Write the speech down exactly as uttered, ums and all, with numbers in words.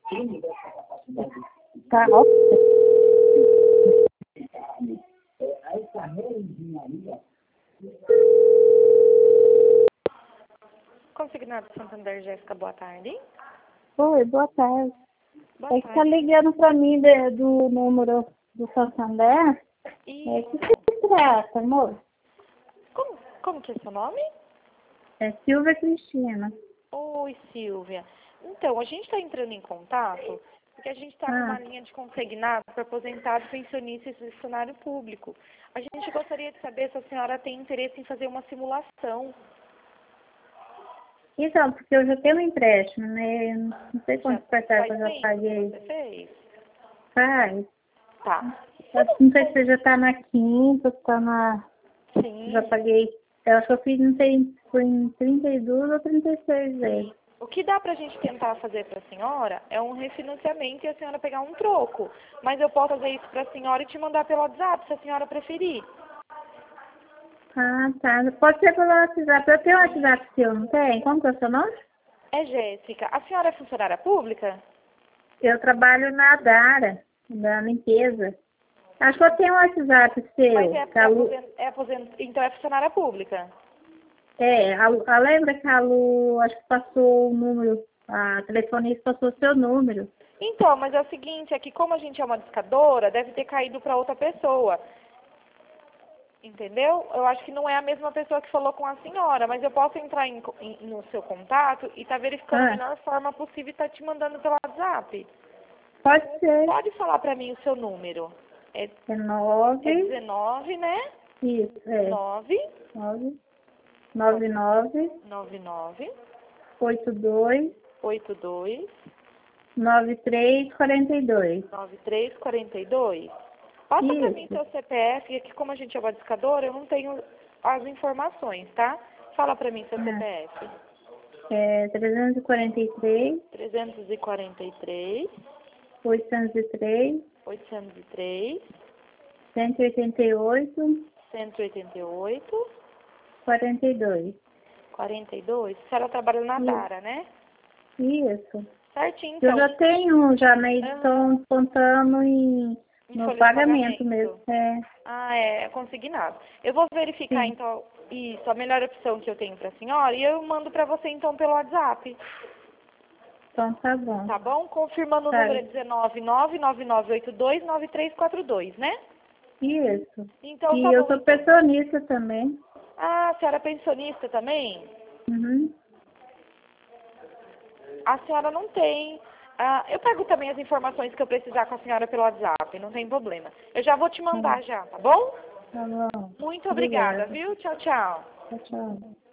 Tá, ó. Consignado Santander, Jéssica, boa tarde. Oi, boa tarde. Boa É que tá tarde. ligando pra mim de- do número do Santander. É Isso. que se trata, amor? Como, como que é seu nome? É Silvia Cristina. Oi, Silvia. Então, a gente está entrando em contato porque a gente está com uma Ah, linha de consignado para aposentado, pensionista e funcionário público. A gente gostaria de saber se a senhora tem interesse em fazer uma simulação. então, porque eu já tenho um empréstimo, né? Eu não não sei Já quantos parcelas faz eu já tempo que paguei. você fez? Faz. Tá. Acho que não sei se você já tá na quinta, se tá na... Sim. Já paguei... Eu acho que eu fiz, não sei, foi em trinta e duas ou trinta e seis vezes. O que dá pra gente tentar fazer pra senhora é um refinanciamento e a senhora pegar um troco. Mas eu posso fazer isso pra senhora e te mandar pelo WhatsApp, se a senhora preferir. Ah, tá. Pode ser pelo WhatsApp. Eu tenho um WhatsApp seu, não tem? Como que é o seu nome? É Jéssica. A senhora é funcionária pública? Eu trabalho na Dara, da limpeza. Acho que eu tenho um WhatsApp Mas seu. é, Que é, a Lu... aposent, é aposent, então é funcionária pública. É, a, Lu- a lembra que a Lu, acho que passou o número, a telefonista passou o seu número. Então, mas é o seguinte, é que como a gente é uma discadora, deve ter caído para outra pessoa. Entendeu? Eu acho que não é a mesma pessoa que falou com a senhora, mas eu posso entrar em, co- em- no seu contato e tá verificando a Ah, melhor forma possível e tá te mandando pelo WhatsApp. pode ser. Pode falar para mim o seu número. É, É é nove, dezenove, né? isso, é nove nove, nove nove, nove nove oito dois, oito dois nove três, quarenta e dois. nove três quatro dois. Passa para mim Isso. seu C P F, que como a gente é uma discadora, eu não tenho as informações, tá? Fala para mim seu Ah, C P F. é trezentos e quarenta e três, trezentos e quarenta e três, oitocentos e três, oitocentos e três, cento e oitenta e oito, cento e oitenta e oito, quarenta e dois. quarenta e dois. A senhora trabalha na Isso. Dara, né? Isso. Certinho, Eu então. já tenho, já na Aham. edição contando em, Em no folha de pagamento mesmo. pagamento. É. Ah, é consignado. Eu vou verificar, Sim. então, isso, a melhor opção que eu tenho para a senhora, e eu mando para você, então, pelo WhatsApp. Então tá bom. Tá bom? Confirmando o Tá. número é dezenove, nove nove nove oito dois, nove três quatro dois, né? Isso. Então, E tá eu bom, sou então. pensionista também. Ah, a senhora é pensionista também? Uhum. A senhora não tem. Ah, eu pego também as informações que eu precisar com a senhora pelo WhatsApp, não tem problema. Eu já vou te Tá bom. mandar já, tá bom? Tá bom. Muito obrigada, Obrigada. viu? Tchau, tchau. Tchau, tchau.